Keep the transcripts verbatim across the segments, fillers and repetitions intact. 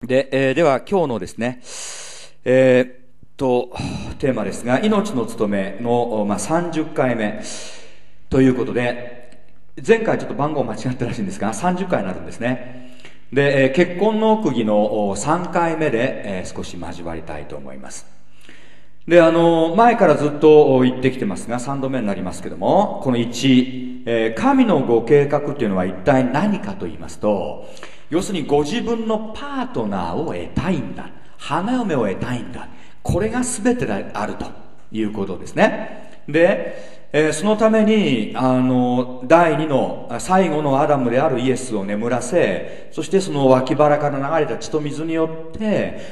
で、えー、では今日のですね、えー、っと、テーマですが、命の務めの、まあ、さんじゅっかいめということで、前回ちょっと番号間違ったらしいんですが、さんじゅっかいになるんですね。で、えー、結婚の奥義のさんかいめで、えー、少し交わりたいと思います。で、あの、前からずっと言ってきてますが、さんどめになりますけども、このいち、えー、神のご計画っていうのは一体何かと言いますと、要するにご自分のパートナーを得たいんだ。花嫁を得たいんだ。これが全てであるということですね。で、えー、そのために、あの、第二の、最後のアダムであるイエスを眠らせ、そしてその脇腹から流れた血と水によって、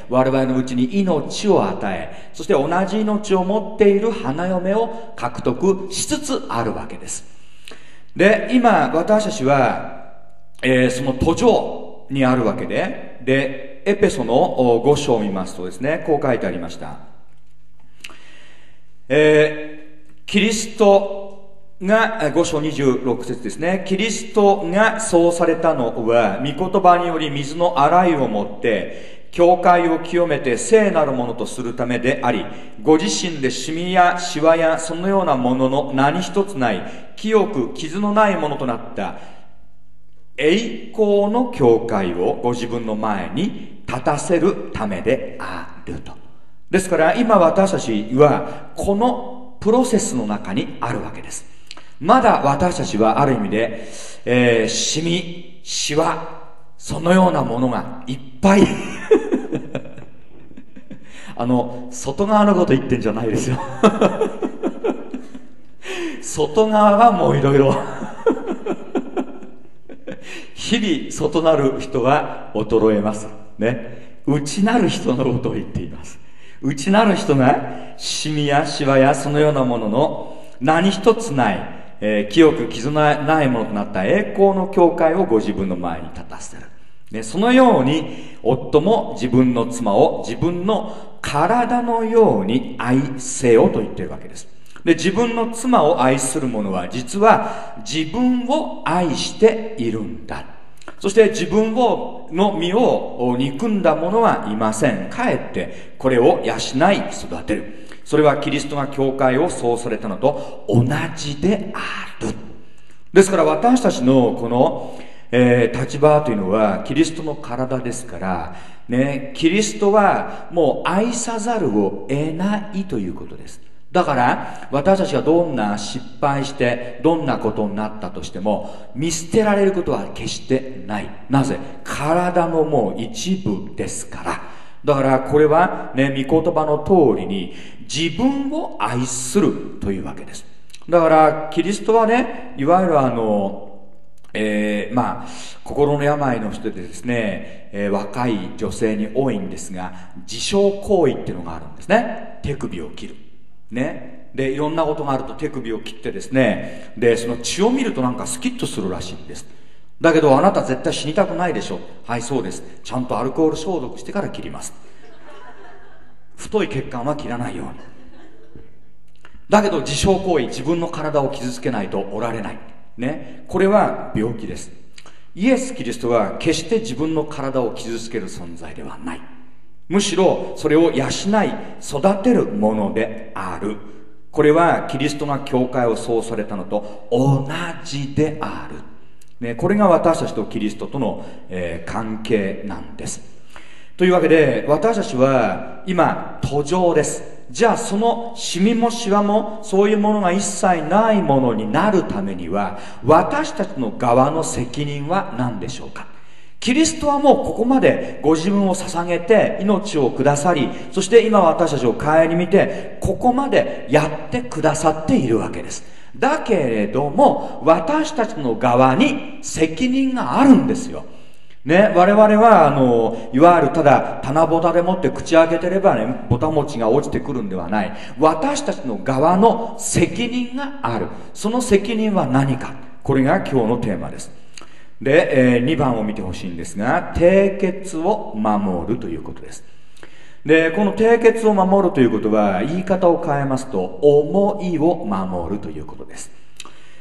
我々のうちに命を与え、そして同じ命を持っている花嫁を獲得しつつあるわけです。で、今、私たちは、えー、その途上にあるわけで、で、エペソのご章を見ますとですね、こう書いてありました。えー、キリストが、ご章にじゅうろく節ですね、キリストがそうされたのは、御言葉により水の洗いをもって、教会を清めて聖なるものとするためであり、ご自身でシミやシワやそのようなものの何一つない、清く傷のないものとなった、栄光の教会をご自分の前に立たせるためであると。ですから今私たちはこのプロセスの中にあるわけです。まだ私たちはある意味で、えー、シミ、シワ、そのようなものがいっぱいあの外側のこと言ってんじゃないですよ外側はもういろいろ日々外なる人は衰えますね。内なる人のことを言っています。内なる人がシミやシワやそのようなものの何一つない、えー、清く傷のないものとなった栄光の教会をご自分の前に立たせる、ね、そのように夫も自分の妻を自分の体のように愛せよと言っているわけです。で、自分の妻を愛する者は実は自分を愛しているんだ。そして自分をの身を憎んだ者はいません。かえってこれを養い育てる。それはキリストが教会をそうされたのと同じである。ですから私たちのこの、えー、立場というのはキリストの体ですからね、キリストはもう愛さざるを得ないということです。だから私たちがどんな失敗してどんなことになったとしても見捨てられることは決してない。なぜ？体のもう一部ですから。だからこれはね、御言葉の通りに自分を愛するというわけです。だからキリストはね、いわゆるあのえー、まあ心の病の人でですね、えー、若い女性に多いんですが、自傷行為っていうのがあるんですね。手首を切るね。で、いろんなことがあると手首を切ってですね、で、その血を見るとなんかスキッとするらしいんです。だけどあなた絶対死にたくないでしょ。はい、そうです。ちゃんとアルコール消毒してから切ります。太い血管は切らないように。だけど自傷行為、自分の体を傷つけないとおられない。ね。これは病気です。イエス・キリストは決して自分の体を傷つける存在ではない。むしろそれを養い育てるものである。これはキリストが教会をそうされたのと同じである、ね、これが私たちとキリストとの、えー、関係なんです。というわけで私たちは今途上です。じゃあそのシミもシワもそういうものが一切ないものになるためには私たちの側の責任は何でしょうか。キリストはもうここまでご自分を捧げて命をくださり、そして今私たちを顧みてここまでやってくださっているわけです。だけれども私たちの側に責任があるんですよね。我々はあのいわゆるただ棚ぼたでもって口開けてればね、ぼた餅が落ちてくるんではない。私たちの側の責任がある。その責任は何か。これが今日のテーマです。で、えー、にばんを見てほしいんですが、締結を守るということです。で、この締結を守るということは言い方を変えますと思いを守るということです。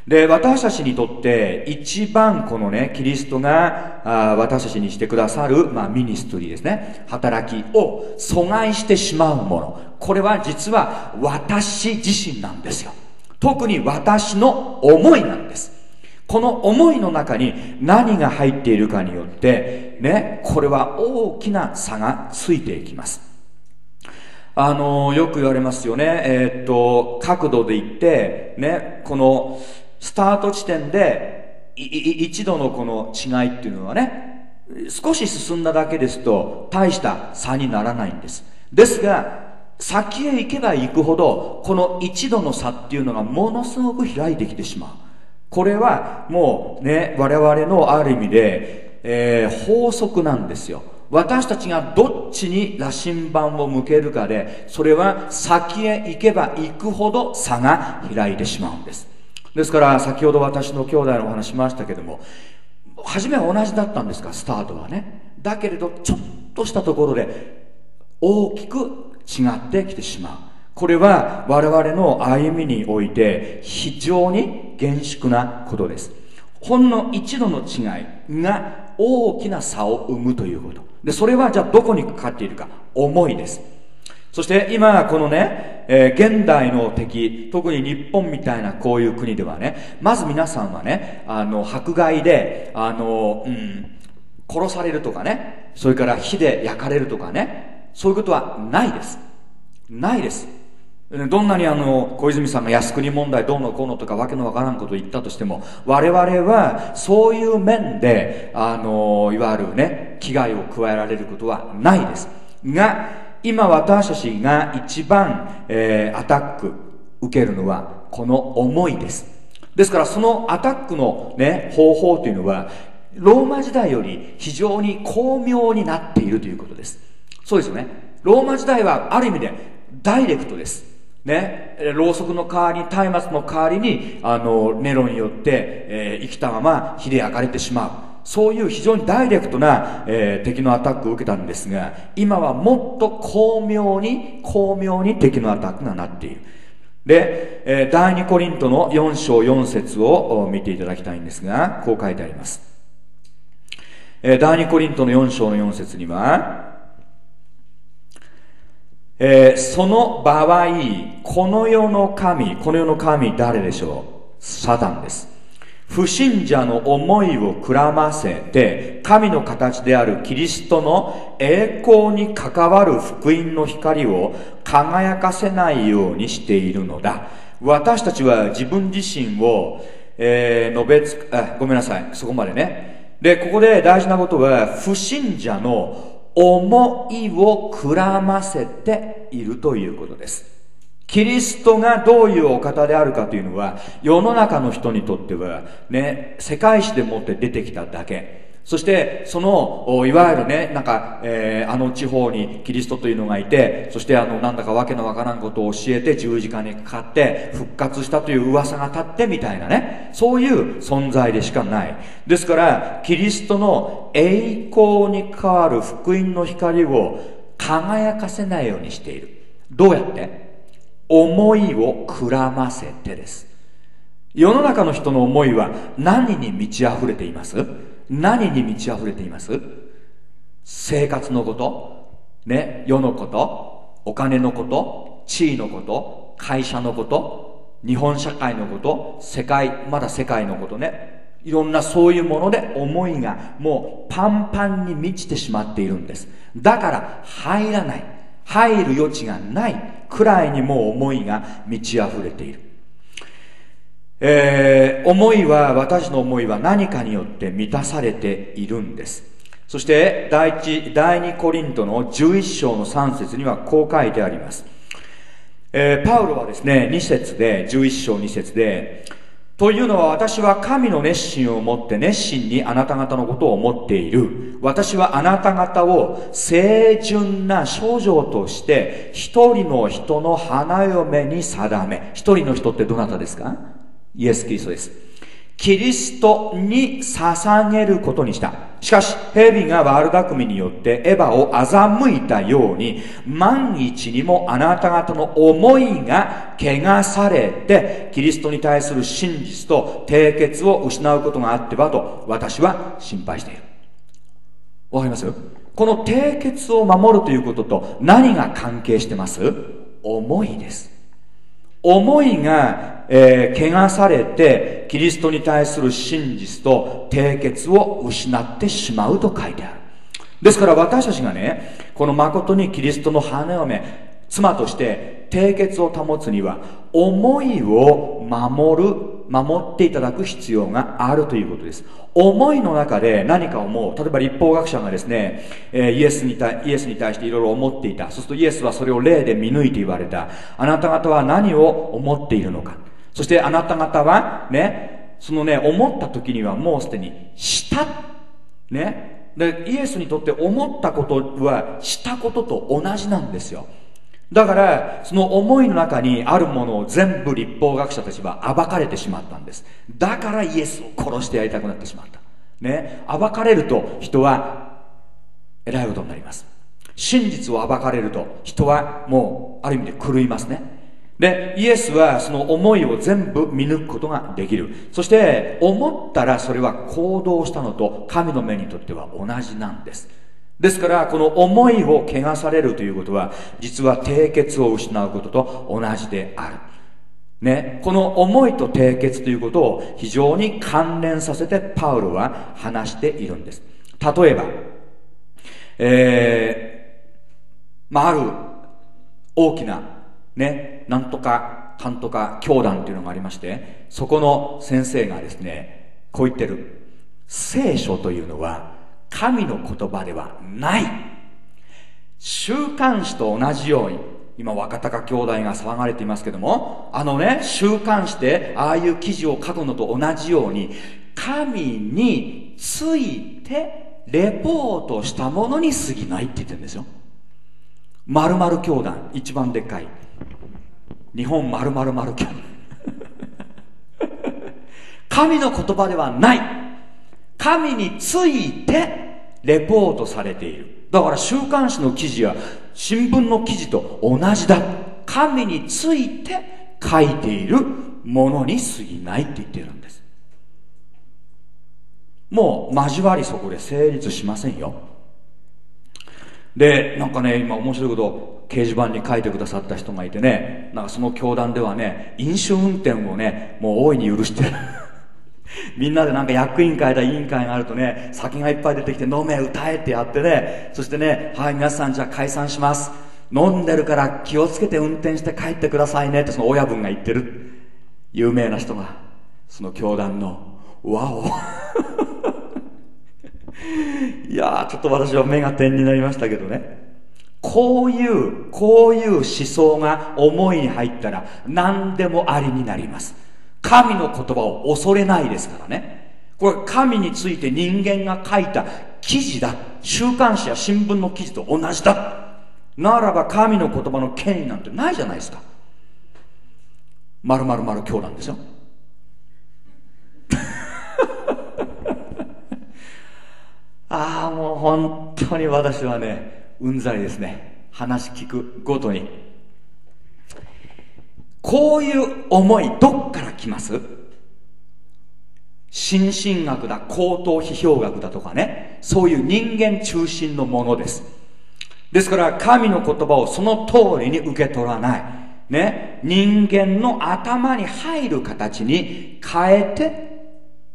で、私たちにとって一番このね、キリストがあ私たちにしてくださる、まあ、ミニストリーですね、働きを阻害してしまうもの、これは実は私自身なんですよ。特に私の思いなんです。この思いの中に何が入っているかによってね、これは大きな差がついていきます。あのよく言われますよね。えー、っと角度で言ってね、このスタート地点で一度のこの違いっていうのはね、少し進んだだけですと大した差にならないんです。ですが先へ行けば行くほどこの一度の差っていうのがものすごく開いてきてしまう。これはもうね、我々のある意味で、えー、法則なんですよ。私たちがどっちに羅針盤を向けるかで、それは先へ行けば行くほど差が開いてしまうんです。ですから先ほど私の兄弟のお話しましたけども、初めは同じだったんですが、スタートはね。だけれどちょっとしたところで大きく違ってきてしまう。これは我々の歩みにおいて非常に厳粛なことです。ほんの一度の違いが大きな差を生むということで、それはじゃあどこにかかっているか、思いです。そして今このね、えー、現代の敵、特に日本みたいなこういう国ではね、まず皆さんはね、あの迫害であの、うん、殺されるとかね、それから火で焼かれるとかね、そういうことはないです。ないです。どんなにあの小泉さんが靖国問題どうのこうのとかわけのわからんことを言ったとしても、我々はそういう面であのいわゆるね、危害を加えられることはないですが、今私たちが一番、えー、アタック受けるのはこの思いです。ですからそのアタックのね、方法というのはローマ時代より非常に巧妙になっているということです。そうですよね。ローマ時代はある意味でダイレクトです。ね、ろうそくの代わりに、松明の代わりに、あの、ネロによって、えー、生きたまま火で焼かれてしまう。そういう非常にダイレクトな、えー、敵のアタックを受けたんですが、今はもっと巧妙に、巧妙に敵のアタックがなっている。で、えー、第二コリントのよん章よん節を見ていただきたいんですが、こう書いてあります。えー、第二コリントのよん章のよん節には、えー、その場合、この世の神、この世の神誰でしょう？サタンです。不信者の思いをくらませて、神の形であるキリストの栄光に関わる福音の光を輝かせないようにしているのだ。私たちは自分自身を、えー、述べつく、あ、ごめんなさい、そこまでね。で、ここで大事なことは、不信者の思いをくらませているということです。キリストがどういうお方であるかというのは、世の中の人にとってはね、世界史でもって出てきただけ。そしてそのいわゆるね、なんか、えー、あの地方にキリストというのがいて、そしてあのなんだかわけのわからんことを教えて十字架にかかって復活したという噂が立ってみたいなね、そういう存在でしかない。ですからキリストの栄光に代わる福音の光を輝かせないようにしている。どうやって？思いをくらませてです。世の中の人の思いは何に満ち溢れています？何に満ち溢れています？生活のこと、ね、世のこと、お金のこと、地位のこと、会社のこと、日本社会のこと、世界、まだ世界のことね。いろんなそういうもので思いがもうパンパンに満ちてしまっているんです。だから入らない。入る余地がないくらいにもう思いが満ち溢れている。えー、思いは、私の思いは何かによって満たされているんです。そして第一、第二コリントのじゅういち章のさん節にはこう書いてあります。えー、パウロはですね、に節で、じゅういち章に節で、というのは私は神の熱心をもって熱心にあなた方のことを思っている。私はあなた方を清純な処女として一人の人の花嫁に定め。一人の人ってどなたですか？イエス・キリストです。 キリストに捧げることにした。しかし、蛇が悪巧みによってエヴァを欺いたように、万一にもあなた方の思いが汚されて、キリストに対する真実と締結を失うことがあってはと、私は心配している。わかります？この締結を守るということと何が関係してます？思いです。思いが、えー、汚されてキリストに対する真実と締結を失ってしまうと書いてある。ですから私たちがね、この誠にキリストの花嫁、妻として締結を保つには思いを守る、守っていただく必要があるということです。思いの中で何か思う。例えば立法学者がですね、えー、イエスに対、イエスに対していろいろ思っていた。そうするとイエスはそれを霊で見抜いて言われた。あなた方は何を思っているのか。そしてあなた方はね、そのね、思った時にはもうすでにした。ね。で、イエスにとって思ったことはしたことと同じなんですよ。だからその思いの中にあるものを全部立法学者たちは暴かれてしまったんです。だからイエスを殺してやりたくなってしまったね。暴かれると人はえらいことになります。真実を暴かれると人はもうある意味で狂いますね。でイエスはその思いを全部見抜くことができる。そして思ったらそれは行動したのと神の目にとっては同じなんです。ですからこの思いを汚されるということは実は締結を失うことと同じである、ね、この思いと締結ということを非常に関連させてパウロは話しているんです。例えば、えーまあ、ある大きなね、なんとかかんとか教団というのがありまして、そこの先生がですねこう言ってる。聖書というのは神の言葉ではない。週刊誌と同じように、今若隆兄弟が騒がれていますけども、あのね、週刊誌でああいう記事を書くのと同じように、神についてレポートしたものに過ぎないって言ってるんですよ。〇〇教団、一番でっかい日本〇〇〇教団神の言葉ではない。神についてレポートされている。だから週刊誌の記事や新聞の記事と同じだ。神について書いているものに過ぎないって言ってるんです。もう交わりそこで成立しませんよ。でなんかね、今面白いことを掲示板に書いてくださった人がいてね、なんかその教団ではね、飲酒運転をねもう大いに許してるみんなでなんか役員会だ委員会があるとね、酒がいっぱい出てきて飲め歌えってやってね、そしてね、はい皆さんじゃあ解散します、飲んでるから気をつけて運転して帰ってくださいねってその親分が言ってる。有名な人がその教団のわおいやーちょっと私は目が点になりましたけどね、こういうこういう思想が思いに入ったら何でもありになります。神の言葉を恐れないですからね。これ神について人間が書いた記事だ。週刊誌や新聞の記事と同じだ。ならば神の言葉の権威なんてないじゃないですか。〇〇〇教団ですよああもう本当に私はねうんざりですね。話聞くごとにこういう思いどっから来ます？心神学だ、口頭批評学だとかね、そういう人間中心のものです。ですから神の言葉をその通りに受け取らないね、人間の頭に入る形に変えて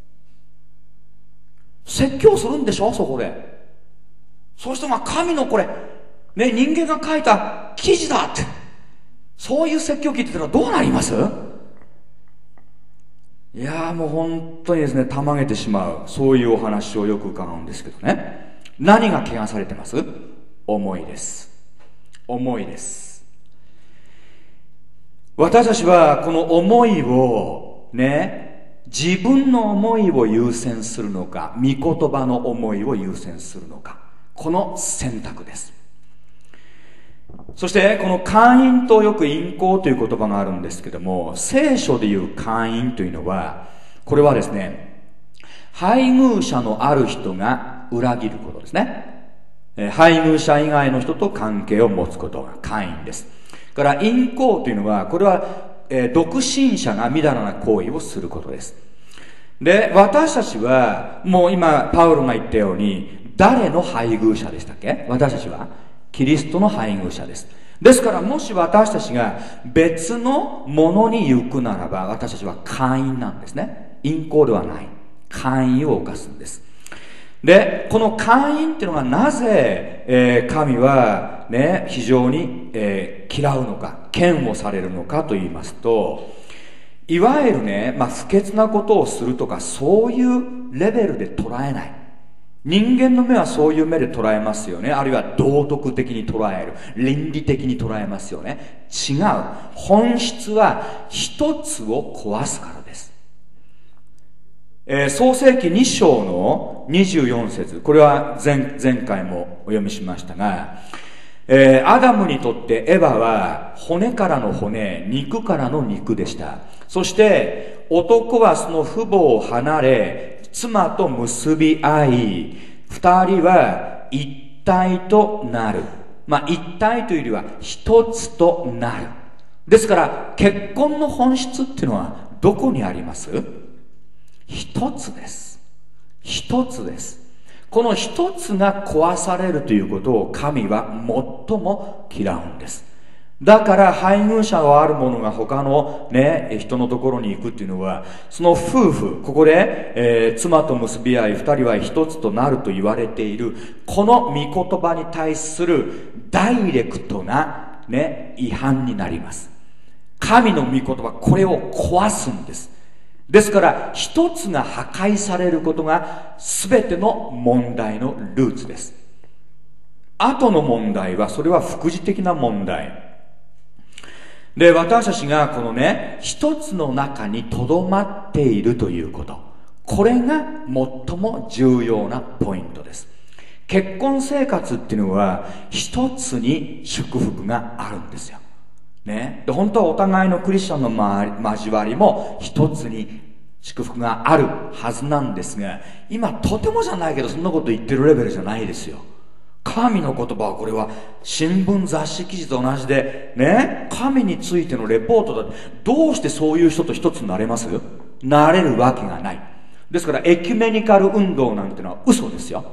説教するんでしょ。そこでそういう人が神のこれね、人間が書いた記事だって、そういう説教聞いてたらどうなります？いやーもう本当にですね、たまげてしまう、そういうお話をよく伺うんですけどね。何が汚されてます？思いです。思いです。私たちはこの思いをね、自分の思いを優先するのか、御言葉の思いを優先するのか、この選択です。そしてこの勧誘とよく引講という言葉があるんですけども、聖書でいう勧誘というのはこれはですね、配偶者のある人が裏切ることですね。えー、配偶者以外の人と関係を持つことが姦淫です。から淫行というのは、これは、えー、独身者がみだらな行為をすることです。で、私たちはもう今パウロが言ったように、誰の配偶者でしたっけ？私たちはキリストの配偶者です。ですから、もし私たちが別のものに行くならば、私たちは姦淫なんですね。淫行ではない。姦淫を犯すんです。で、この姦淫っていうのがなぜ、えー、神はね、非常に、えー、嫌うのか、嫌悪されるのかと言いますと、いわゆるね、まあ、不潔なことをするとか、そういうレベルで捉えない。人間の目はそういう目で捉えますよね。あるいは道徳的に捉える。倫理的に捉えますよね。違う。本質は一つを壊すからです。えー、創世記に章のにじゅうよん節。これは 前, 前回もお読みしましたが、えー、アダムにとってエヴァは骨からの骨、肉からの肉でした。そして男はその父母を離れ、妻と結び合い、二人は一体となる。まあ一体というよりは一つとなる。ですから結婚の本質っていうのはどこにあります？一つです。一つです。この一つが壊されるということを神は最も嫌うんです。だから配偶者がある者が他のね、人のところに行くっていうのは、その夫婦、ここで、えー、妻と結び合い、二人は一つとなると言われている、この御言葉に対するダイレクトなね、違反になります。神の御言葉、これを壊すんです。ですから一つが破壊されることが全ての問題のルーツです。後の問題は、それは副次的な問題で、私たちがこのね、一つの中に留まっているということ、これが最も重要なポイントです。結婚生活っていうのは一つに祝福があるんですよね。で、本当はお互いのクリスチャンの交わりも一つに祝福があるはずなんですが、今とてもじゃないけどそんなこと言ってるレベルじゃないですよ。神の言葉はこれは新聞雑誌記事と同じでね、神についてのレポートだ。どうしてそういう人と一つになれます？なれるわけがない。ですからエキュメニカル運動なんてのは嘘ですよ。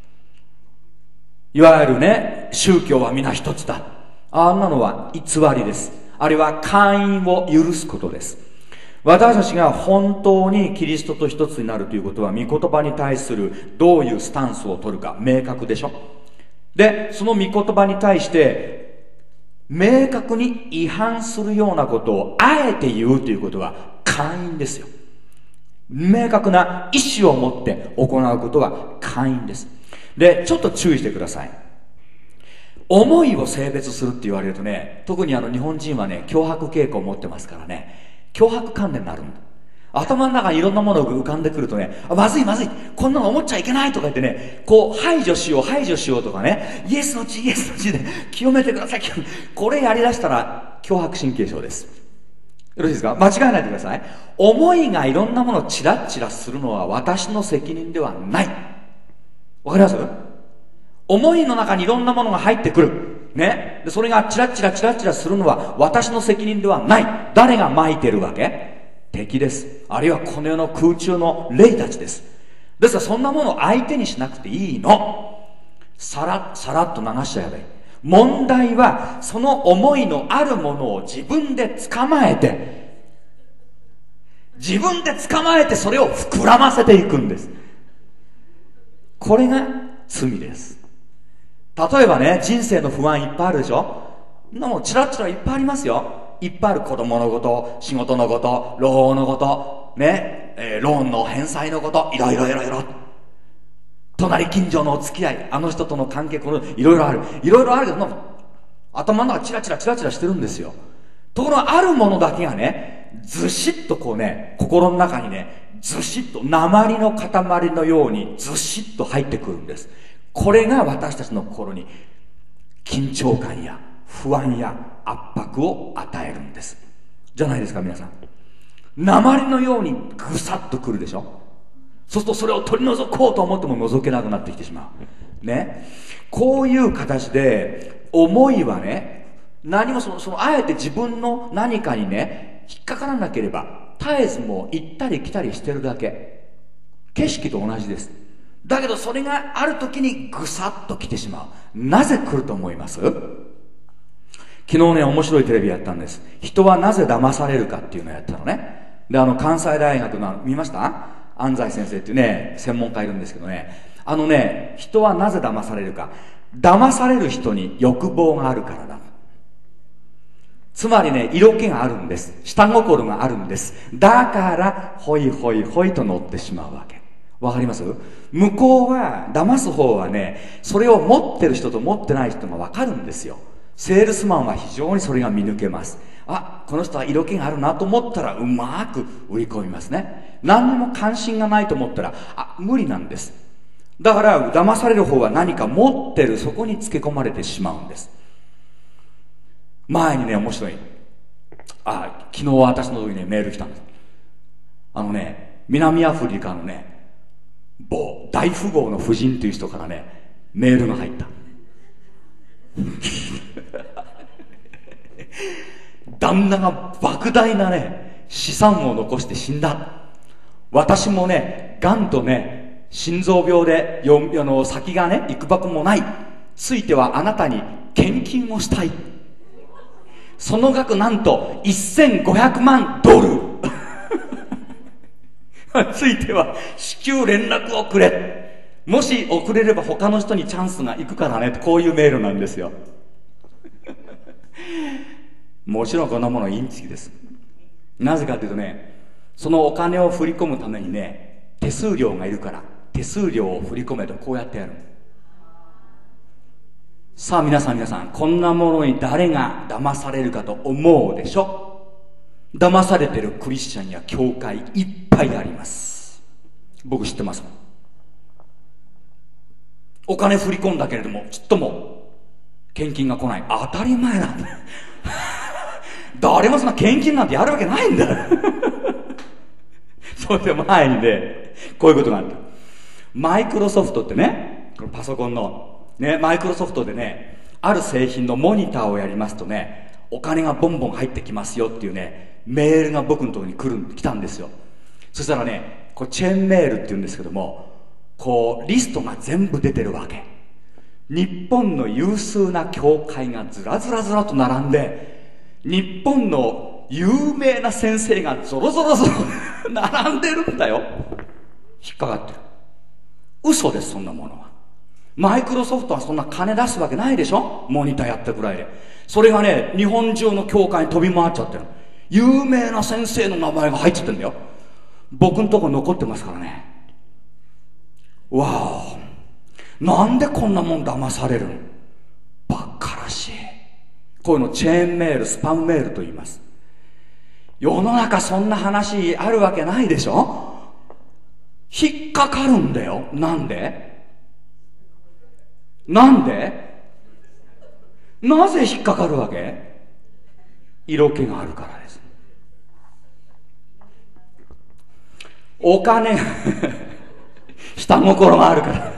いわゆるね、宗教は皆一つだ、あんなのは偽りです。あれは姦淫を許すことです。私たちが本当にキリストと一つになるということは、御言葉に対するどういうスタンスを取るか明確でしょ。で、その御言葉に対して明確に違反するようなことをあえて言うということは姦淫ですよ。明確な意思を持って行うことは姦淫です。で、ちょっと注意してください。思いを性別するって言われるとね、特にあの日本人はね、強迫傾向を持ってますからね、強迫観念になるんだ。頭の中にいろんなものが浮かんでくるとね、あ、まずいまずい、こんなの思っちゃいけないとか言ってね、こう排除しよう排除しようとかね、イエスの地イエスの地で清めてください。これやりだしたら強迫神経症です。よろしいですか？間違えないでください。思いがいろんなものをチラッチラするのは私の責任ではない。わかります？思いの中にいろんなものが入ってくるね、でそれがチラッチラチラッチラするのは私の責任ではない。誰が撒いてるわけ？敵です。あるいはこの世の空中の霊たちです。ですからそんなものを相手にしなくていいの。さらさらっと流しちゃえばいい。問題はその思いのあるものを自分で捕まえて自分で捕まえてそれを膨らませていくんです。これが罪です。例えばね、人生の不安いっぱいあるでしょ。そんなもんチラッチラいっぱいありますよ。いっぱいある。子供のこと、仕事のこと、老後のことね、えー、ローンの返済のこと、いろいろいろいろ、隣近所のお付き合い、あの人との関係、このいろいろある、いろいろあるけど、頭の中チラチラチラチラしてるんですよ。ところがあるものだけがね、ずしっとこうね、心の中にね、ずしっと鉛の塊のようにずしっと入ってくるんです。これが私たちの心に緊張感や不安や圧迫を与えるんです。じゃないですか皆さん。 鉛のようにぐさっとくるでしょ。そうするとそれを取り除こうと思っても除けなくなってきてしまうね。こういう形で思いはね、何もその、そのあえて自分の何かにね引っかからなければ絶えずもう行ったり来たりしてるだけ。景色と同じです。だけどそれがある時にぐさっと来てしまう。なぜ来ると思います？昨日ね、面白いテレビやったんです。人はなぜ騙されるかっていうのをやったのね。で、あの関西大学の見ました？安西先生っていうね専門家いるんですけどね、あのね、人はなぜ騙されるか。騙される人に欲望があるからだ。つまりね、色気があるんです。下心があるんです。だからホイホイホイと乗ってしまうわけ。わかります？向こうは、騙す方はね、それを持ってる人と持ってない人がわかるんですよ。セールスマンは非常にそれが見抜けます。あ、この人は色気があるなと思ったらうまく売り込みますね。何にも関心がないと思ったら、あ、無理なんです。だから騙される方は何か持ってる、そこにつけ込まれてしまうんです。前にね、面白い、あ、昨日私の時にねメール来たんです。あのね、南アフリカのね某大富豪の夫人という人からねメールが入った。旦那が莫大なね資産を残して死んだ。私もね、がんとね心臓病でよあの先がね行くばくもない。ついてはあなたに献金をしたい。その額なんとせんごひゃくまんドル。ついては至急連絡をくれ。もし遅れれば他の人にチャンスが行くからね。こういうメールなんですよ。もちろんこんなものはインチキです。なぜかというとね、そのお金を振り込むためにね手数料がいるから、手数料を振り込めとこうやってやる。さあ皆さん皆さん、こんなものに誰が騙されるかと思うでしょ。騙されてるクリスチャンや教会いっぱいあります。僕知ってますもん。お金振り込んだけれどもちっとも献金が来ない。当たり前なんだ。誰もそんな献金なんてやるわけないんだ。それで前にねこういうことがあった。マイクロソフトってね、このパソコンのね、マイクロソフトでね、ある製品のモニターをやりますとね、お金がボンボン入ってきますよっていうね、メールが僕のところに来る、来たんですよ。そしたらね、これチェーンメールっていうんですけども、こう、リストが全部出てるわけ。日本の有数な教会がずらずらずらと並んで、日本の有名な先生がゾロゾロゾロ並んでるんだよ。引っかかってる。嘘です、そんなものは。マイクロソフトはそんな金出すわけないでしょ、モニターやったくらいで。それがね、日本中の教会に飛び回っちゃってる。有名な先生の名前が入っちゃってるんだよ。僕のとこ残ってますからね。わお、なんでこんなもん騙されるの。バカらしい。こういうのチェーンメール、スパムメールと言います。世の中そんな話あるわけないでしょ。引っかかるんだよ。なんでなんでなぜ引っかかるわけ？色気があるからです。お金下心があるから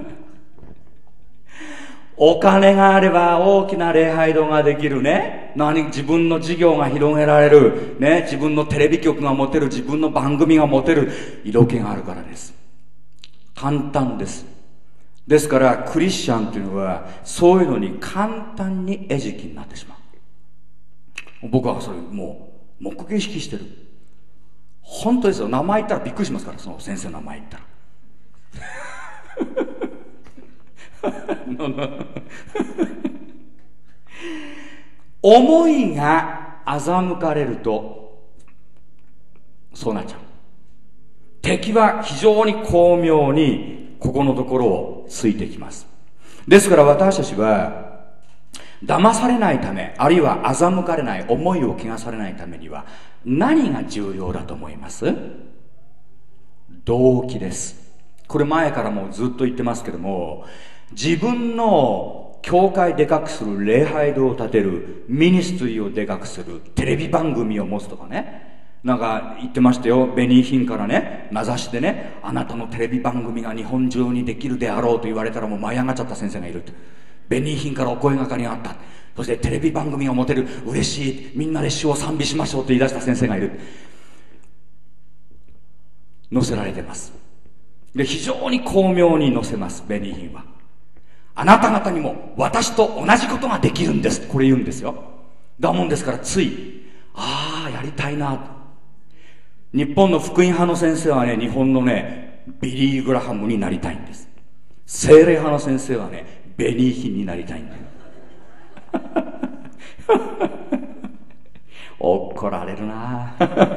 お金があれば大きな礼拝堂ができるね。何、自分の事業が広げられるね。自分のテレビ局が持てる、自分の番組が持てる。色気があるからです。簡単です。ですからクリスチャンというのはそういうのに簡単に餌食になってしまう。僕はそれもう目撃してる。本当ですよ。名前言ったらびっくりしますから、その先生の名前言ったら思いが欺かれるとそうなっちゃう。敵は非常に巧妙にここのところをついてきます。ですから私たちは騙されないため、あるいは欺かれない、思いを汚されないためには何が重要だと思います？動機です。これ前からもずっと言ってますけども、自分の教会でかくする、礼拝堂を建てる、ミニストリーをでかくする、テレビ番組を持つとかね、 なんか言ってましたよ。ベニーヒンからね、名指しでね、あなたのテレビ番組が日本中にできるであろうと言われたらもう舞い上がっちゃった先生がいるって。ベニーヒンからお声がかりがあった。そしてテレビ番組が持てる、嬉しい、みんなで主を賛美しましょうと言い出した先生がいる。載せられてます。で、非常に巧妙に載せます、ベニーヒンは。あなた方にも私と同じことができるんです。これ言うんですよ。だもんですからつい、ああ、やりたいなと。日本の福音派の先生はね、日本のね、ビリー・グラハムになりたいんです。聖霊派の先生はね、ベニーヒンになりたいんだよ。怒られるな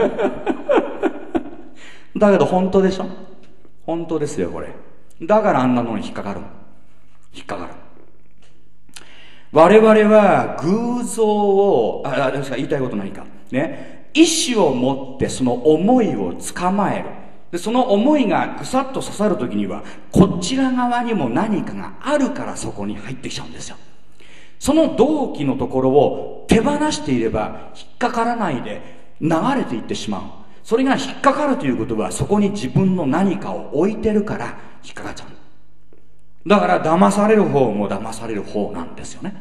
だけど本当でしょ。本当ですよこれ。だからあんなのに引っかかる引っかかる。我々は偶像をあ、あですか言いたいこと何かね、意志を持ってその思いを捕まえる。でその思いがぐさっと刺さるときにはこちら側にも何かがあるからそこに入ってきちゃうんですよ。その動機のところを手放していれば引っかからないで流れていってしまう。それが引っかかるということはそこに自分の何かを置いてるから引っかかっちゃう。だから騙される方も騙される方なんですよね。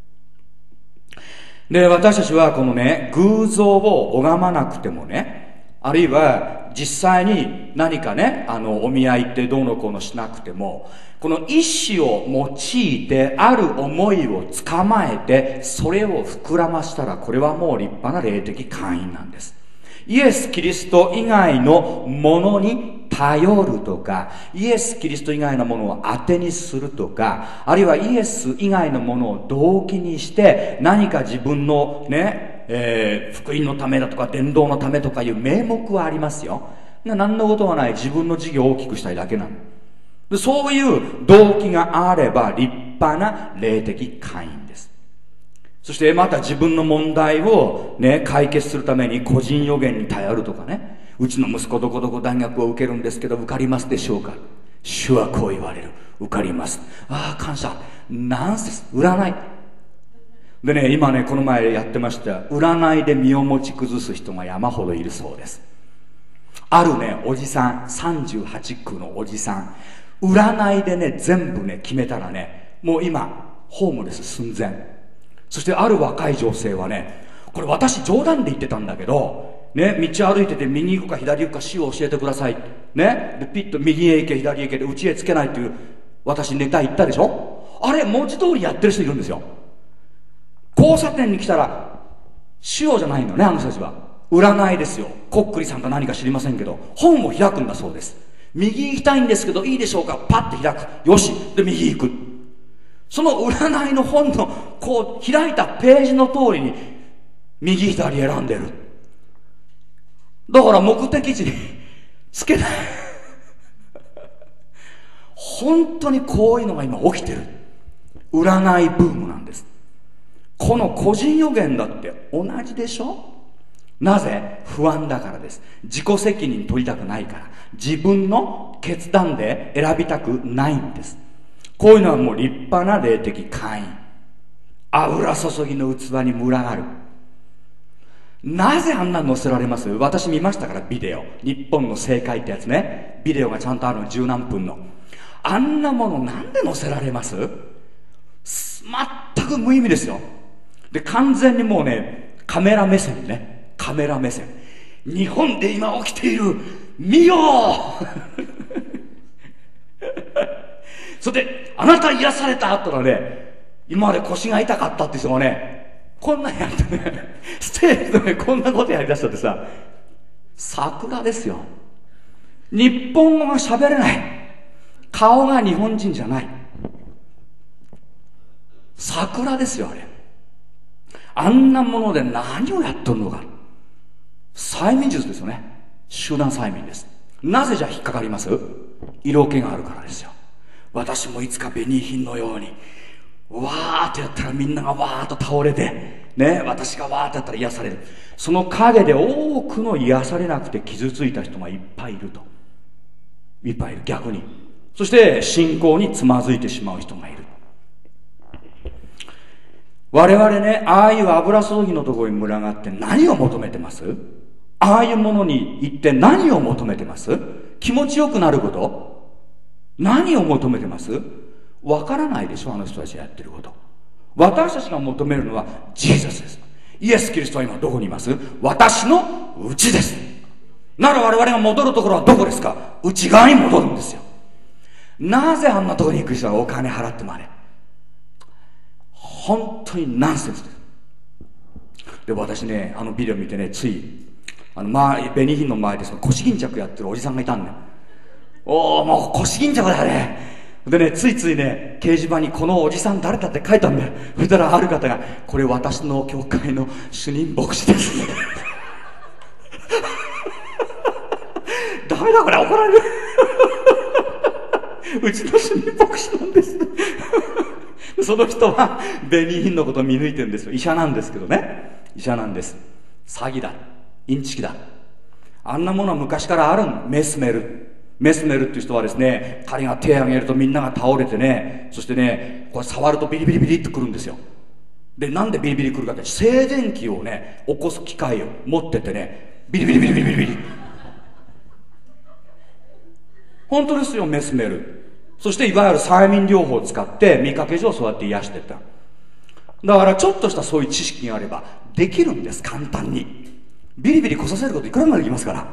で私たちはこのね偶像を拝まなくてもね、あるいは実際に何かねあのお見合いってどうのこうのしなくても、この意志を用いてある思いを捕まえてそれを膨らましたら、これはもう立派な霊的会員なんです。イエス・キリスト以外のものに頼るとか、イエス・キリスト以外のものを当てにするとか、あるいはイエス以外のものを動機にして何か自分のね、えー、福音のためだとか伝道のためとかいう名目はありますよ。何のことはない、自分の事業を大きくしたいだけなので、そういう動機があれば立派な霊的会員です。そしてまた自分の問題をね解決するために個人予言に頼るとかね、うちの息子どこどこ大学を受けるんですけど受かりますでしょうか。主はこう言われる。受かります。ああ感謝。ナンセンス。占いでね、今ねこの前やってました。占いで身を持ち崩す人が山ほどいるそうです。あるねおじさん、さんじゅうはち区のおじさん、占いでね全部ね決めたらね、もう今ホームレス寸前。そしてある若い女性はね、これ私冗談で言ってたんだけどね、道歩いてて右行くか左行くか死を教えてくださいね、でピッと右へ行け左へ行けで家へつけないっていう私ネタ言ったでしょ。あれ文字通りやってる人いるんですよ。交差点に来たら塩じゃないのね、あの人たちは占いですよ。こっくりさんか何か知りませんけど本を開くんだそうです。右行きたいんですけどいいでしょうか、パッて開く、よしで右行く。その占いの本のこう開いたページの通りに右左選んでる。だから目的地につけない本当にこういうのが今起きてる。占いブームなんです。この個人予言だって同じでしょ。なぜ？不安だからです。自己責任取りたくないから、自分の決断で選びたくないんです。こういうのはもう立派な霊的会員。油注ぎの器に群がる。なぜあんなの載せられます？私見ましたからビデオ。日本の正解ってやつね。ビデオがちゃんとあるの、十何分の。あんなものなんで載せられます？全く無意味ですよ。で、完全にもうね、カメラ目線ね。カメラ目線。日本で今起きている、見よそれで、あなた癒された後のね、今まで腰が痛かったって人がね、こんなんやってね、ステージでね、こんなことやりだしたってさ、桜ですよ。日本語が喋れない。顔が日本人じゃない。桜ですよ、あれ。あんなもので何をやっとるのか。催眠術ですよね。集団催眠です。なぜじゃ引っかかります？色気があるからですよ。私もいつか紅品のようにわーってやったらみんながわーっと倒れてね、私がわーってやったら癒される。その陰で多くの癒されなくて傷ついた人がいっぱいいると。いっぱいいる。逆にそして信仰につまずいてしまう人がいる。我々ね、ああいう油注ぎのところに群がって何を求めてます？ ああいうものに行って何を求めてます？気持ちよくなること？何を求めてます？わからないでしょ、あの人たちがやってること。私たちが求めるのはジーザスです。イエス・キリストは今どこにいます？私のうちです。なら我々が戻るところはどこですか？内側に戻るんですよ。なぜあんなところに行く人はお金払ってまで。本当にナンセンスです。で、私ね、あのビデオ見てね、ついあの前、紅品の前でその腰巾着やってるおじさんがいたんだよ。おお、もう腰巾着だよね。でね、ついついね、掲示板にこのおじさん誰だって書いたんだよ。そしたらある方が、これ私の教会の主任牧師です。ダメだこれ、怒られる。うちの主任牧師なんです。その人は紅品のことを見抜いてるんですよ。医者なんですけどね。医者なんです。詐欺だ。インチキだ。あんなものは昔からあるん。メスメル。メスメルっていう人はですね、彼が手を挙げるとみんなが倒れてね、そしてね、これ触るとビリビリビリってくるんですよ。で、なんでビリビリくるかって、静電気をね、起こす機械を持っててね、ビリビリビリビリビリビリ。本当ですよ、メスメル。そしていわゆる催眠療法を使って見かけ上そうやって癒してった。だからちょっとしたそういう知識があればできるんです、簡単に。ビリビリこさせることいくらもできますから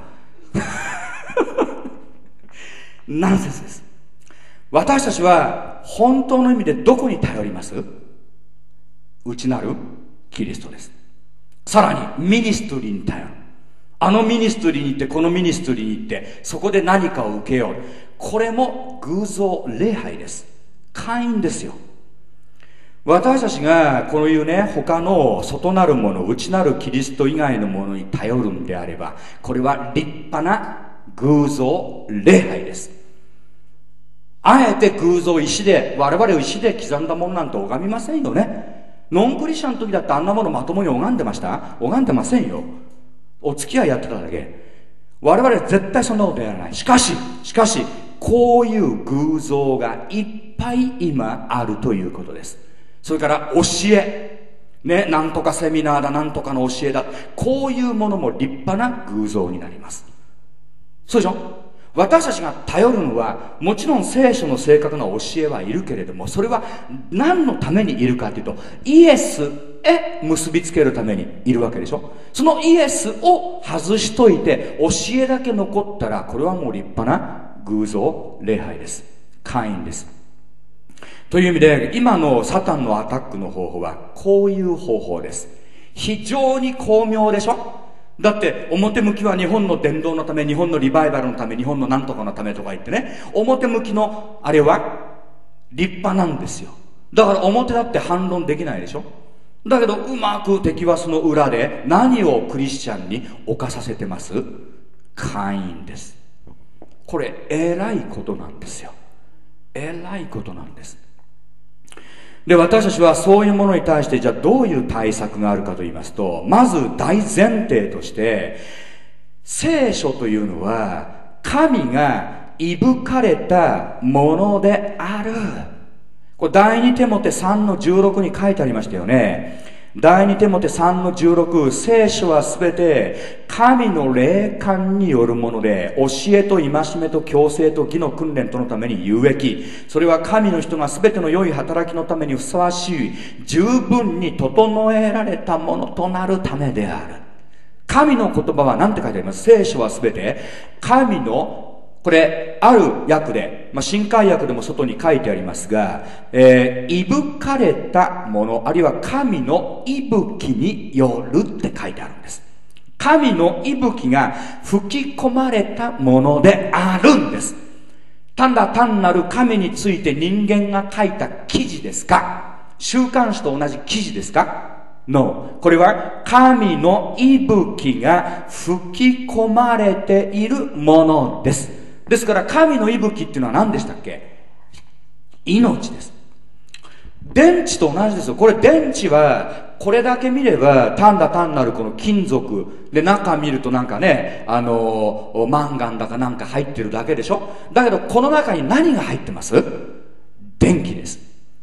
ナンセンスです。私たちは本当の意味でどこに頼ります？内なるキリストです。さらにミニストリーに頼る。あのミニストリーに行ってこのミニストリーに行ってそこで何かを受けよう。これも偶像礼拝です。会員ですよ。私たちがこういうね、他の外なるもの、内なるキリスト以外のものに頼るんであれば、これは立派な偶像礼拝です。あえて偶像石で、我々を石で刻んだものなんて拝みませんよね。ノンクリスチャンの時だってあんなものまともに拝んでました？拝んでませんよ。お付き合いやってただけ。我々は絶対そんなことやらない。しかし、しかし、こういう偶像がいっぱい今あるということです。それから教え。ね、なんとかセミナーだ、なんとかの教えだ。こういうものも立派な偶像になります。そうでしょ？私たちが頼るのは、もちろん聖書の正確な教えはいるけれども、それは何のためにいるかというと、イエスへ結びつけるためにいるわけでしょ。そのイエスを外しといて、教えだけ残ったら、これはもう立派な偶像礼拝です。会員です。という意味で、今のサタンのアタックの方法は、こういう方法です。非常に巧妙でしょ。だって表向きは日本の伝道のため、日本のリバイバルのため、日本のなんとかのためとか言ってね、表向きのあれは立派なんですよ。だから表だって反論できないでしょ。だけどうまく敵はその裏で何をクリスチャンに犯させてます？会員です。これえらいことなんですよ。えらいことなんです。で、私たちはそういうものに対してじゃあどういう対策があるかと言いますと、まず大前提として聖書というのは神がいぶかれたものである。これ第二テモテさんのじゅうろくに書いてありましたよね。第二テモテさんのじゅうろく、聖書はすべて神の霊感によるもので、教えと戒めと矯正と義の訓練とのために有益。それは神の人がすべての良い働きのためにふさわしい、十分に整えられたものとなるためである。神の言葉は何て書いてあります？聖書はすべて神の、これある訳で、まあ、新海訳でも外に書いてありますが、えー、いぶかれたもの、あるいは神の息吹によるって書いてあるんです。神の息吹が吹き込まれたものであるんです。単だ単なる神について人間が書いた記事ですか？週刊誌と同じ記事ですか？ No。 これは神の息吹が吹き込まれているものです。ですから神の息吹っていうのは何でしたっけ？命です。電池と同じですよ。これ電池はこれだけ見れば単だ単なるこの金属で、中見るとなんかね、あのマンガンだかなんか入ってるだけでしょ。だけどこの中に何が入ってます？電気です。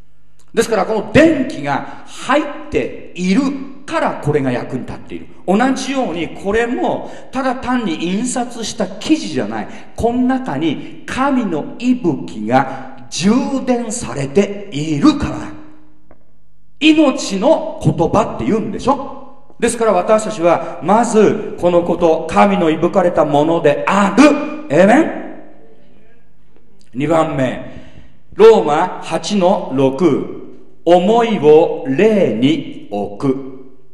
ですからこの電気が入っているからこれが役に立っている。同じようにこれもただ単に印刷した記事じゃない。この中に神の息吹が充電されているからだ。命の言葉って言うんでしょ。ですから私たちはまずこのこと、神の息吹かれたものである。エーメン。にばんめ、ローマはちのろく、思いを霊に置く。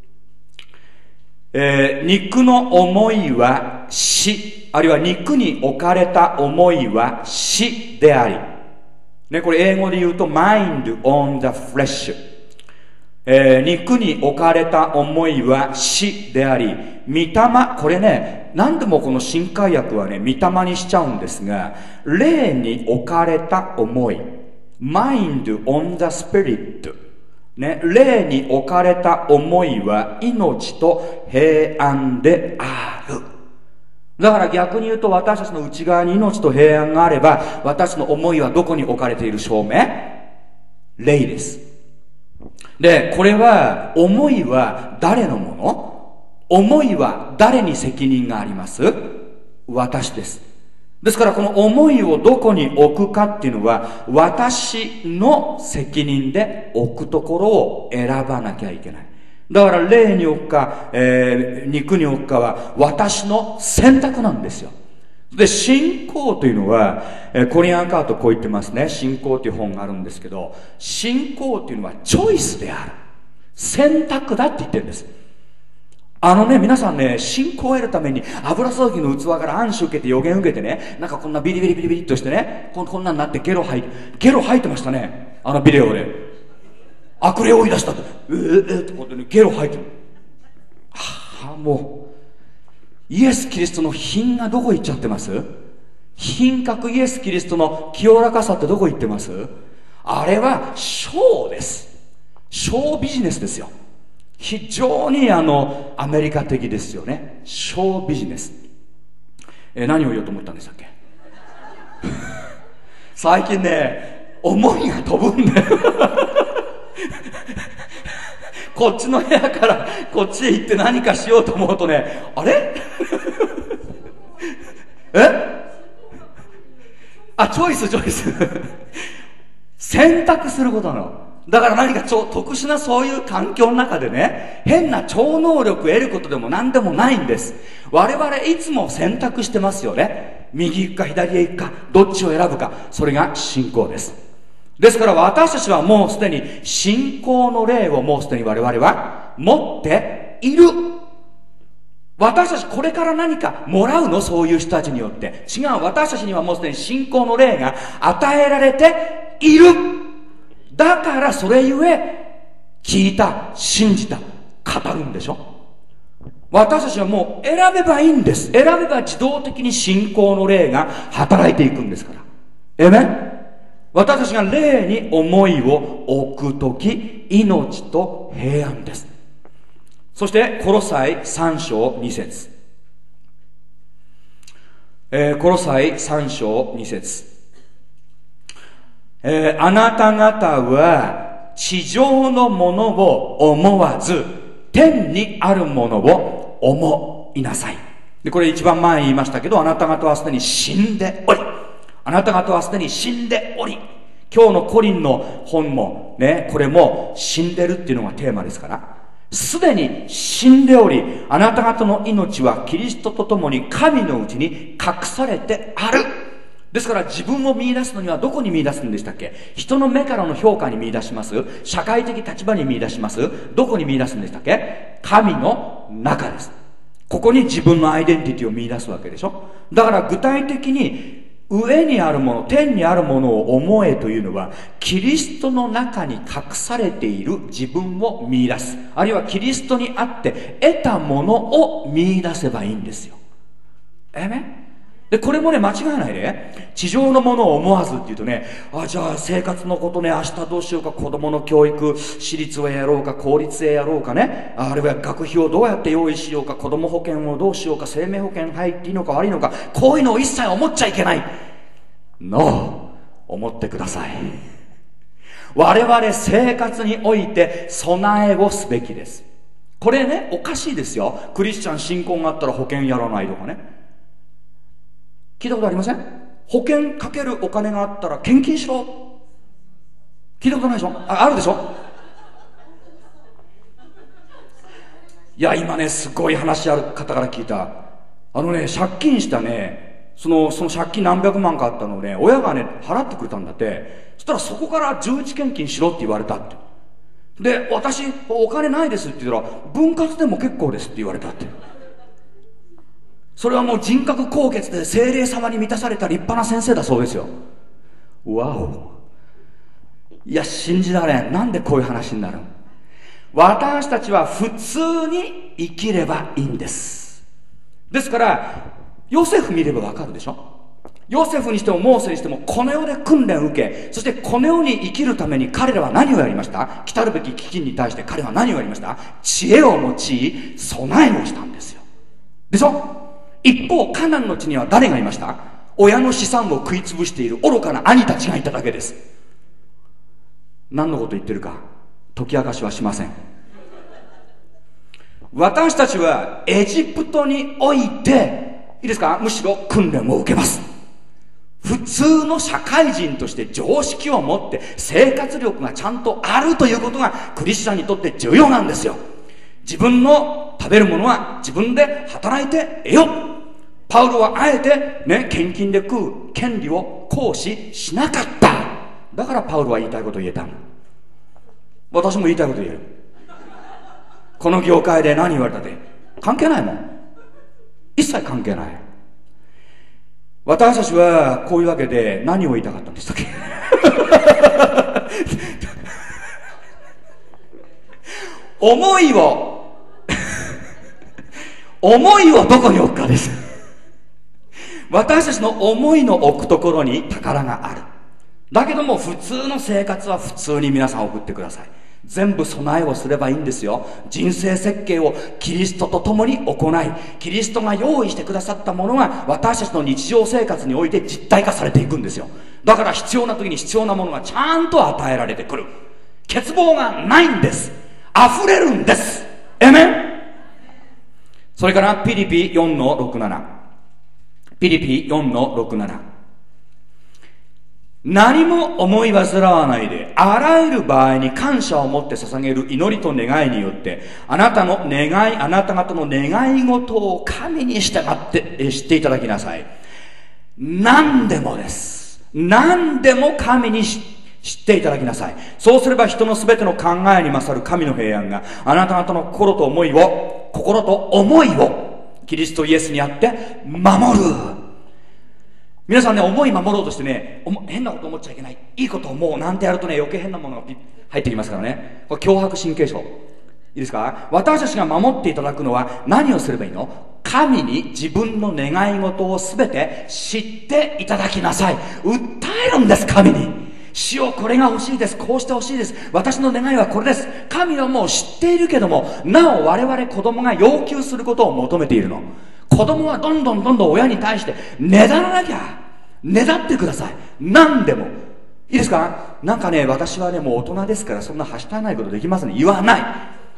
えー、肉の思いは死、あるいは肉に置かれた思いは死であり、ね、これ英語で言うと mind on the flesh、えー、肉に置かれた思いは死であり、御霊、これね、何でもこの新海訳はね、御霊にしちゃうんですが、霊に置かれた思い、mind on the spirit、ね、霊に置かれた思いは命と平安である。だから逆に言うと、私たちの内側に命と平安があれば、私の思いはどこに置かれている証明？霊です。で、これは、思いは誰のもの？思いは誰に責任があります？私です。ですからこの思いをどこに置くかっていうのは私の責任で置くところを選ばなきゃいけない。だから霊に置くか、えー、肉に置くかは私の選択なんですよ。で、信仰というのは、えー、コリアン・カートこう言ってますね。信仰という本があるんですけど、信仰というのはチョイスである。選択だって言ってるんです。あのね、皆さんね、信仰を得るために油注ぎの器から暗視受けて予言受けてね、なんかこんなビリビリビリビリっとしてね、こんこんなんなってゲロ吐いて、ゲロ吐いてましたね、あのビデオで。悪霊を追い出したって、えー、えー、ってことで、ね、ゲロ吐いてる。はあ、もう、イエス・キリストの品がどこ行っちゃってます？品格イエス・キリストの清らかさってどこ行ってます？あれはショーです。ショービジネスですよ。非常にあのアメリカ的ですよね。ショービジネス。え何を言おうと思ったんでしたっけ？最近ね、思いが飛ぶんだよ。こっちの部屋からこっちへ行って何かしようと思うとね、あれえあ、チョイスチョイス。選択することなの。だから何か超特殊なそういう環境の中でね、変な超能力を得ることでも何でもないんです。我々いつも選択してますよね。右行くか左へ行くか、どっちを選ぶか。それが信仰です。ですから私たちはもうすでに信仰の霊をもうすでに我々は持っている。私たちこれから何かもらうの？そういう人たちによって。違う。私たちにはもうすでに信仰の霊が与えられている。だからそれゆえ聞いた、信じた、語るんでしょ。私たちはもう選べばいいんです。選べば自動的に信仰の霊が働いていくんですから。えめ私たちが霊に思いを置くとき、命と平安です。そしてコロサイさん章に節、えー、コロサイさん章に節、えー、あなた方は地上のものを思わず天にあるものを思いなさい。でこれ一番前言いましたけど、あなた方はすでに死んでおり、あなた方はすでに死んでおり、今日のコリンの本もね、これも死んでるっていうのがテーマですから、すでに死んでおり、あなた方の命はキリストと共に神のうちに隠されてある。ですから自分を見出すのにはどこに見出すんでしたっけ？人の目からの評価に見出します？社会的立場に見出します？どこに見出すんでしたっけ？神の中です。ここに自分のアイデンティティを見出すわけでしょ。だから具体的に上にあるもの、天にあるものを思えというのは、キリストの中に隠されている自分を見出す。あるいはキリストにあって得たものを見出せばいいんですよ。えめで、これもね、間違いないね。地上のものを思わずっていうとね、あ、じゃあ生活のことね、明日どうしようか、子供の教育、私立へやろうか、公立へやろうかね、あるいは学費をどうやって用意しようか、子供保険をどうしようか、生命保険入っていいのか悪いのか、こういうのを一切思っちゃいけない。ノー、思ってください。 我々生活において備えをすべきです。これね、おかしいですよ。クリスチャン信仰があったら保険やらないとかね。聞いたことありません？保険かけるお金があったら献金しろ。聞いたことないでしょ？ あ, あるでしょ？いや、今ね、すごい話ある方から聞いた。あのね、借金したね、その、その借金何百万かあったのをね、親がね、払ってくれたんだって。そしたらそこから十一献金しろって言われたって。で、私、お金ないですって言ったら、分割でも結構ですって言われたって。それはもう人格高潔で聖霊様に満たされた立派な先生だそうですよ。わお。いや、信じられん。なんでこういう話になる？私たちは普通に生きればいいんです。ですから、ヨセフ見ればわかるでしょ？ヨセフにしてもモーセにしてもこの世で訓練を受け、そしてこの世に生きるために彼らは何をやりました？来たるべき飢饉に対して彼は何をやりました？知恵を用い備えをしたんですよ。でしょ？一方カナンの地には誰がいました？親の資産を食いつぶしている愚かな兄たちがいただけです。何のこと言ってるか解き明かしはしません。私たちはエジプトにおいていいですか、むしろ訓練を受けます。普通の社会人として常識を持って生活力がちゃんとあるということがクリスチャンにとって重要なんですよ。自分の食べるものは自分で働いて得よ。パウロはあえてね、献金で食う権利を行使しなかった。だからパウロは言いたいことを言えた。私も言いたいこと言える。この業界で何言われたって関係ないもん。一切関係ない。私たちはこういうわけで何を言いたかったんでしたっけ？思いを思いをどこに置くかです。私たちの思いの置くところに宝がある。だけども普通の生活は普通に皆さん送ってください。全部備えをすればいいんですよ。人生設計をキリストと共に行い、キリストが用意してくださったものが私たちの日常生活において実体化されていくんですよ。だから必要な時に必要なものがちゃんと与えられてくる。欠乏がないんです。溢れるんです。エメン。それからピリピよんのろくなな、ピリピよんのろくなな、何も思い煩わないで、あらゆる場合に感謝を持って捧げる祈りと願いによって、あなたの願い、あなた方の願い事を神に従って知っていただきなさい。何でもです。何でも神に知っていただきなさい。そうすれば人のすべての考えに勝る神の平安が、あなた方の心と思いを、心と思いを、キリストイエスにあって守る。皆さんね、思い守ろうとしてね、変なこと思っちゃいけない、いいこと思うなんてやるとね、余計変なものがピッ入ってきますからね。これ強迫神経症。いいですか？私たちが守っていただくのは何をすればいいの？神に自分の願い事をすべて知っていただきなさい。訴えるんです、神に。主よ、これが欲しいです、こうして欲しいです、私の願いはこれです。神はもう知っているけども、なお我々子供が要求することを求めているの。子供はどんどんどんどん親に対してねだらなきゃ、ねだってください。何でもいいですか？なんかね、私はね、もう大人ですからそんなはしたないことできますね、言わない。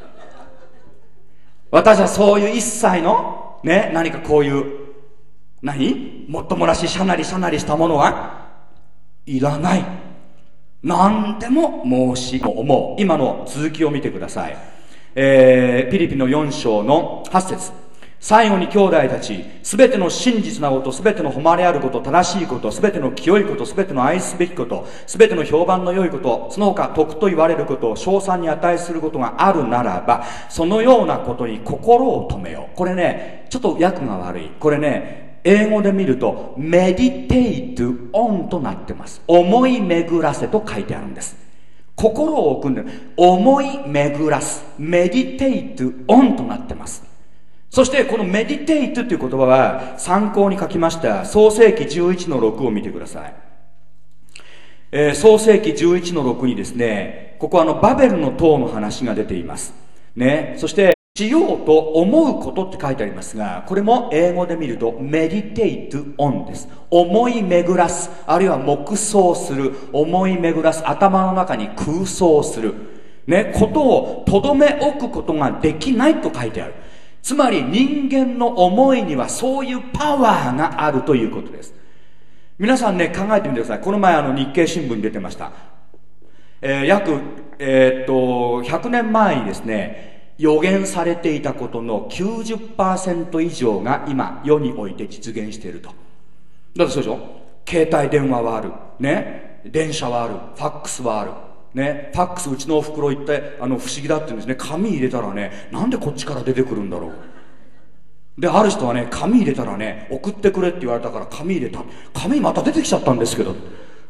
私はそういう一切のね、何かこういう何もっともらししゃなりしゃなりしたものはいらない。何でも申し思う。今の続きを見てください。えー、ピリピのよん章のはち節。最後に兄弟たち、すべての真実なこと、すべての誉れあること、正しいこと、すべての清いこと、すべての愛すべきこと、すべての評判の良いこと、その他徳と言われることを称賛に値することがあるならば、そのようなことに心を留めよう。これね、ちょっと訳が悪い。これね、英語で見ると、メディテイトオンとなってます。思い巡らせと書いてあるんです。心を置くんで、思い巡らす。メディテイトオンとなってます。そしてこのメディテイトという言葉は参考に書きました創世記じゅういちのろくを見てください。えー、創世記じゅういちのろくにですね、ここはあのバベルの塔の話が出ていますね。そしてしようと思うことって書いてありますが、これも英語で見るとメディテイトオンです。思い巡らす、あるいは黙想する、思い巡らす、頭の中に空想するね、ことをとどめ置くことができないと書いてある。つまり人間の思いにはそういうパワーがあるということです。皆さんね、考えてみてください。この前あの日経新聞に出てました、えー、約、えー、っとひゃくねんまえにですね、予言されていたことの きゅうじゅっパーセント 以上が今世において実現していると。だってそうでしょ。携帯電話はあるね、電車はある、ファックスはあるね。ファックス、うちのおふくろ行ってあの不思議だって言うんですね。紙入れたらね、なんでこっちから出てくるんだろう。である人はね、紙入れたらね、送ってくれって言われたから紙入れた、紙また出てきちゃったんですけど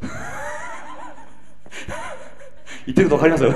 言ってることわかります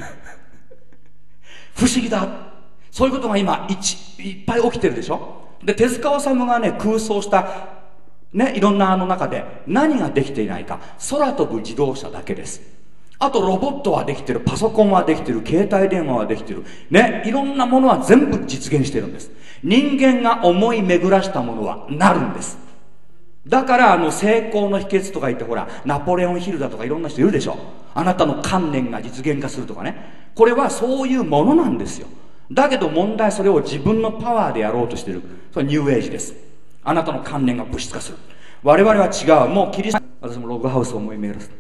不思議だ。そういうことが今いちいっぱい起きてるでしょ。で手塚治虫がね空想したね、いろんなあの中で何ができていないか、空飛ぶ自動車だけです。あとロボットはできてる、パソコンはできてる、携帯電話はできてるね、いろんなものは全部実現してるんです。人間が思い巡らしたものはなるんです。だからあの成功の秘訣とか言って、ほらナポレオンヒルだとかいろんな人いるでしょ。あなたの観念が実現化するとかね、これはそういうものなんですよ。だけど問題、それを自分のパワーでやろうとしている。それはニューエイジです。あなたの観念が物質化する。我々は違う。もうキリスト、私もログハウスを思い巡らす。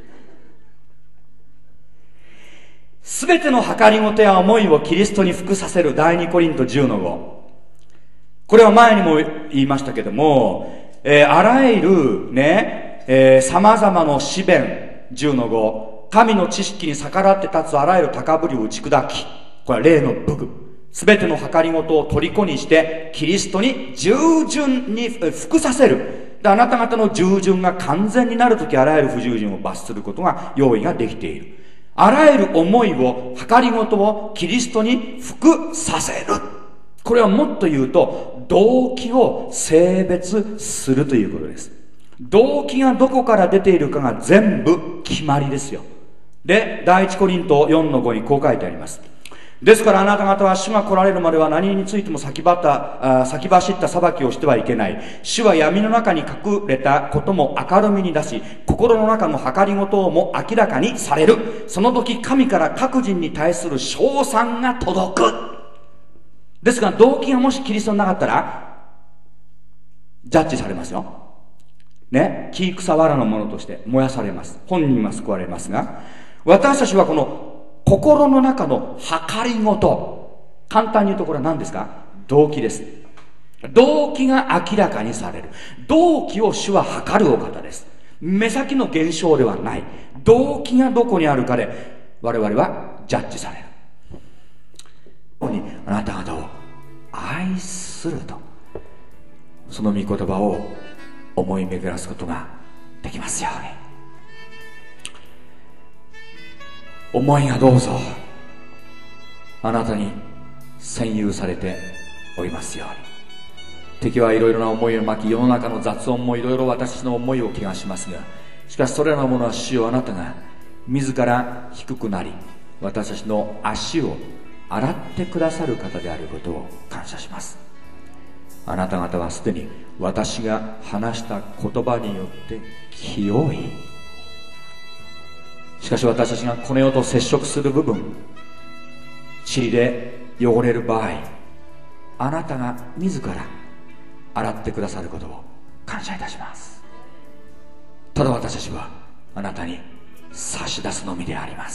すべての計りごとや思いをキリストに服させる第二コリントじゅうのご。これは前にも言いましたけども、えー、あらゆるね、えー、様々の詩弁じゅうのご、神の知識に逆らって立つあらゆる高ぶりを打ち砕き、これは霊の武具、すべての計りごとを虜にしてキリストに従順に服させる。であなた方の従順が完全になるとき、あらゆる不従順を罰することが用意ができている。あらゆる思いを、計りごとをキリストに服させる。これはもっと言うと動機を性別するということです。動機がどこから出ているかが全部決まりですよ。で第一コリントよんのごにこう書いてあります。ですからあなた方は主が来られるまでは何についても先ばった先走った裁きをしてはいけない。主は闇の中に隠れたことも明るみに出し、心の中の計りごとも明らかにされる。その時神から各人に対する称賛が届く。ですから動機がもしキリストになかったらジャッジされますよね。木草藁のものとして燃やされます。本人は救われますが、私たちはこの心の中の計りごと、簡単に言うとこれは何ですか？動機です。動機が明らかにされる。動機を主は測るお方です。目先の現象ではない。動機がどこにあるかで我々はジャッジされる。にあなた方を愛すると、その御言葉を思い巡らすことができますように。思いがどうぞあなたに占有されておりますように。敵はいろいろな思いをまき、世の中の雑音もいろいろ私の思いを汚しますが、しかしそれらのものは主よ、あなたが自ら低くなり私たちの足を洗ってくださる方であることを感謝します。あなた方はすでに私が話した言葉によって清い。しかし私たちがこの世と接触する部分、塵で汚れる場合、あなたが自ら洗ってくださることを感謝いたします。ただ私たちはあなたに差し出すのみであります。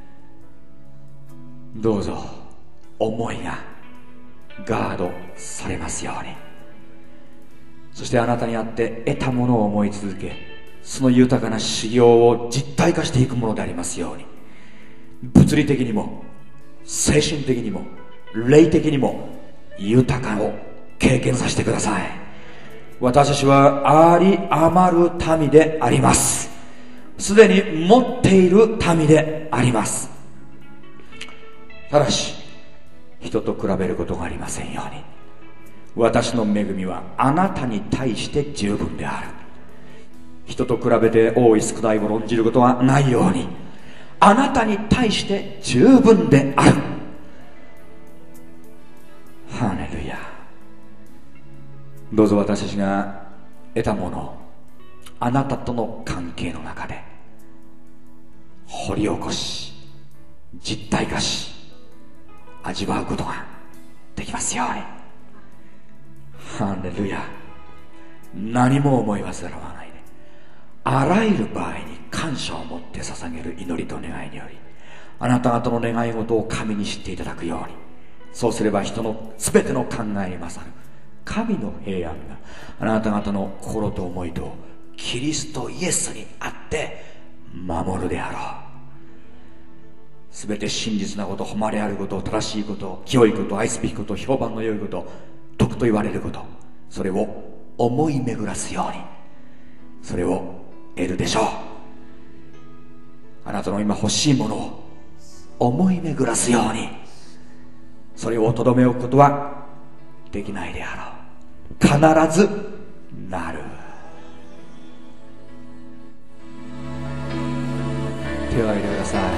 どうぞ思いがガードされますように。そしてあなたにあって得たものを思い続け、その豊かな修行を実体化していくものでありますように。物理的にも精神的にも霊的にも豊かを経験させてください。私たちはあり余る民であります。すでに持っている民であります。ただし人と比べることがありませんように。私の恵みはあなたに対して十分である。人と比べて多い少ないを論じることはないように、あなたに対して十分である。 どうぞ私たちが得たものをあなたとの関係の中で掘り起こし実体化し味わうことができますように。ハレルヤ。何も思い煩わないで、あらゆる場合に感謝を持って捧げる祈りと願いにより、あなた方の願い事を神に知っていただくように。そうすれば人の全ての考えに勝る神の平安があなた方の心と思いとキリストイエスにあって守るであろう。全て真実なこと、誉れあること、正しいこと、清いこと、愛すべきこと、評判の良いこと、徳と言われること、それを思い巡らすように、それを得るでしょう。あなたの今欲しいものを思い巡らすように、それをとどめ置くことはできないであろう。必ずなる。手を挙げてください。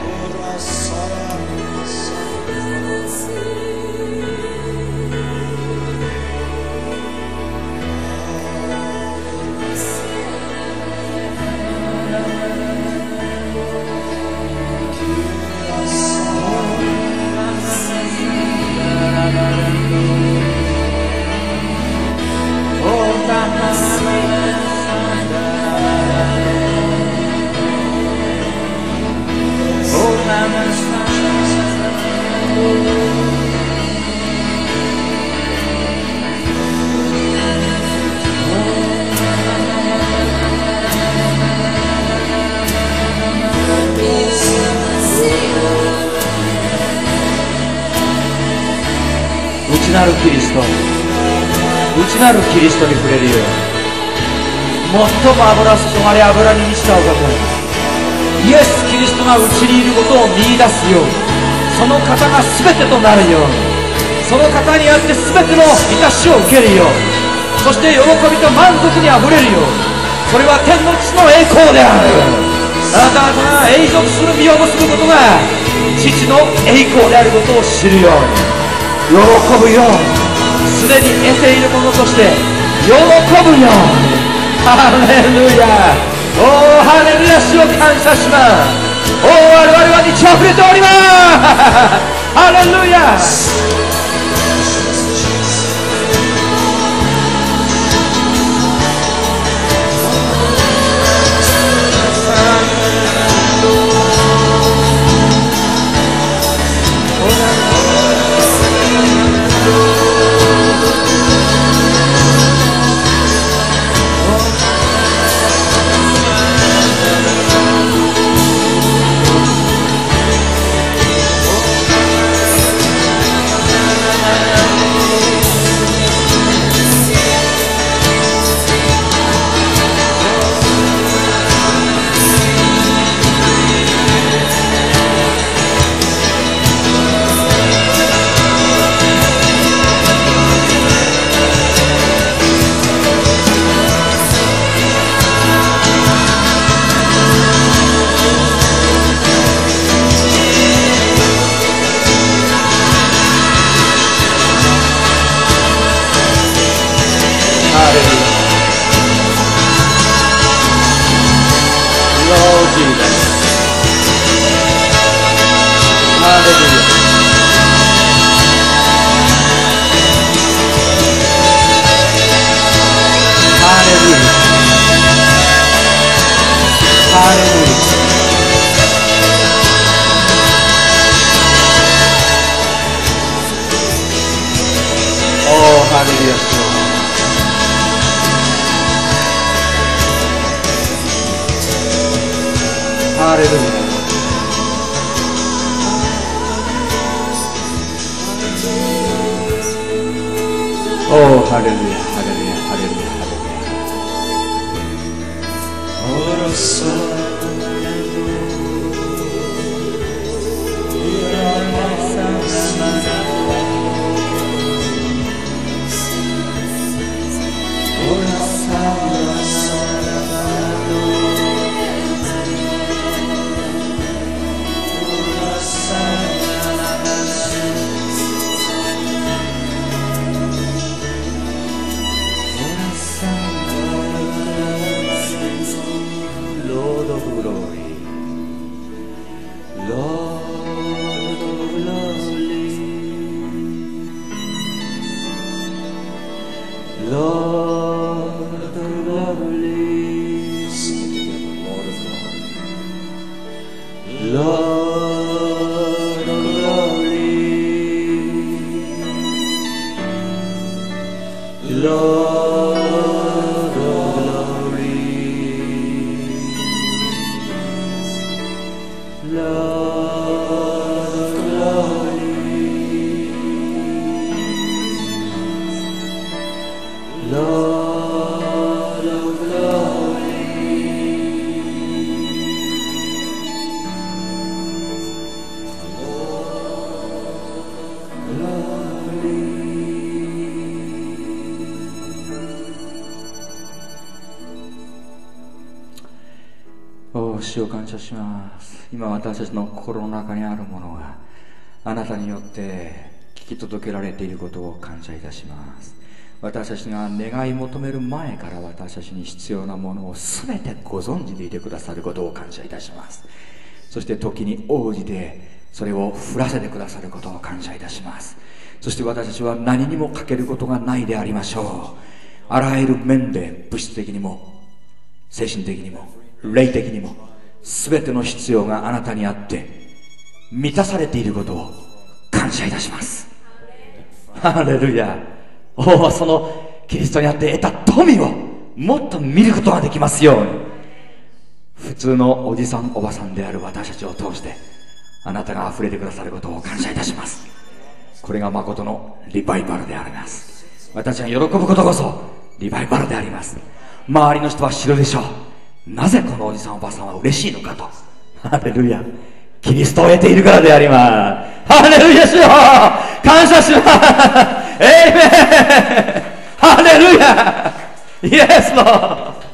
内なるキリスト、内なるキリストに触れるように、最も油注がれ油に満ちたお方、イエス・キリストが内にいることを見出すように、その方が全てとなるように、その方にあって全ての満たしを受けるように、そして喜びと満足にあふれるように、それは天の父の栄光である。あなた方が永続する実を結ぶことが父の栄光であることを知るように、喜ぶように、すでに得ているものとして喜ぶように。ハレルヤ。おーハレルヤ。主を感謝します。おー我々は満ち溢れております。ハレルヤ。 Lord of glory, Lord of glory, Lord of glory, Lord of glory, Lord of glory,お主を感謝します。今私たちの心の中にあるものがあなたによって聞き届けられていることを感謝いたします。私たちが願い求める前から私たちに必要なものを全てご存知でいてくださることを感謝いたします。そして時に応じてそれを降らせてくださることを感謝いたします。そして私たちは何にも欠けることがないでありましょう。あらゆる面で物質的にも精神的にも霊的にも全ての必要があなたにあって満たされていることを感謝いたします。ハレルヤ。おお、そのキリストにあって得た富をもっと見ることができますように、普通のおじさんおばさんである私たちを通してあなたが溢れてくださることを感謝いたします。これが誠のリバイバルであります。私が喜ぶことこそリバイバルであります。周りの人は知るでしょう。なぜこのおじさんおばさんは嬉しいのかと。ハレルヤ。キリストを得ているからであります。ハレルヤしよう。感謝します。エイメン。ハレルヤ。イエスの